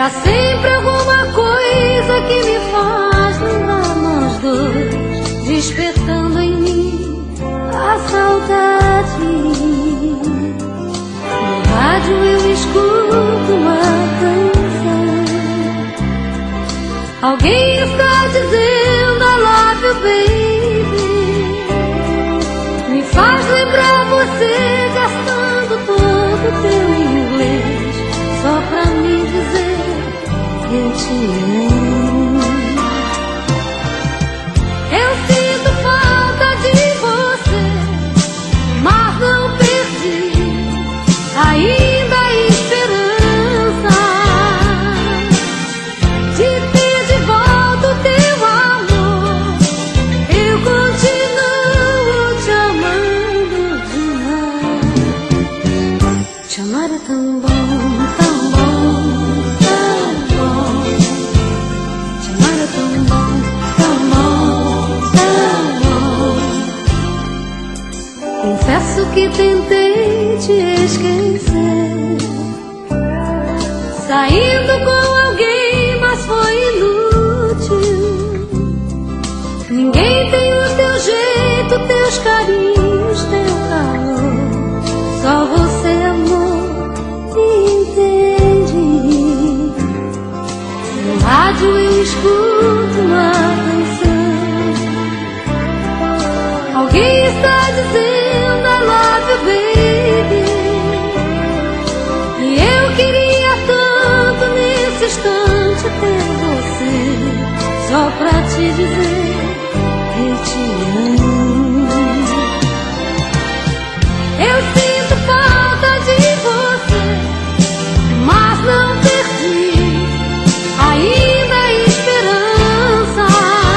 há sempre alguma coisa que me faz lembrar nós dois, despertando em mim a saudade. No rádio eu escuto uma canção, alguém está dizendo I love you baby. Me faz lembrar você gastando todo teu inglês só pra me dizer eu te amo. Eu sinto falta de você, mas não perdi ainda a esperança de ter de volta o teu amor. Eu continuo te amando demais. Te amar é tão bom, tão bom, tão bom. Te amar é tão bom, tão bom, tão bom. Confesso que tentei te esquecer, saindo com alguém, mas foi inútil. Ninguém tem o teu jeito, teus carinhos, teu calor. Só você, amor, me entende. No rádio eu escuto uma canção, alguém está dizendo I love you baby. E eu queria tanto nesse instante ter você, só pra te dizer eu te amo. Eu sinto falta de você, mas não perdi ainda a esperança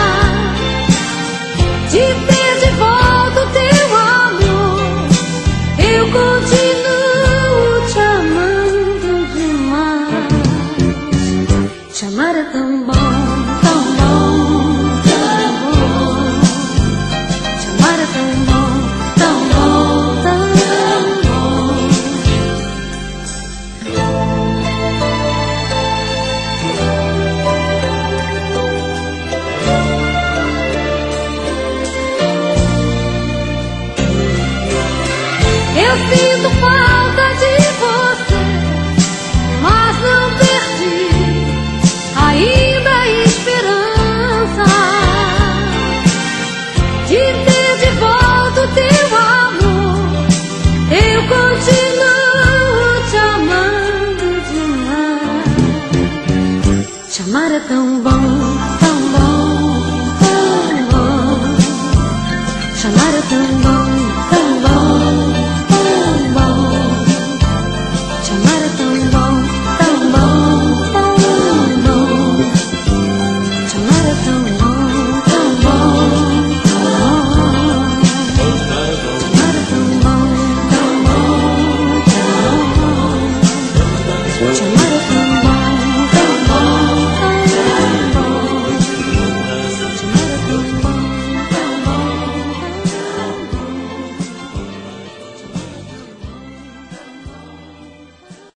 de ter de volta o teu amor. Eu continuo te amando demais. Te amar é tão bom, tão bom, tão bom. Te amar é tão bom, tão bom, tão bom. Eu sinto falta de você, mas não perdi ainda a esperança de ter de volta o teu amor. Eu continuo te amando demais. Te amar é tão bom, tão bom, tão bom. Te amar é tão bom, tão bom.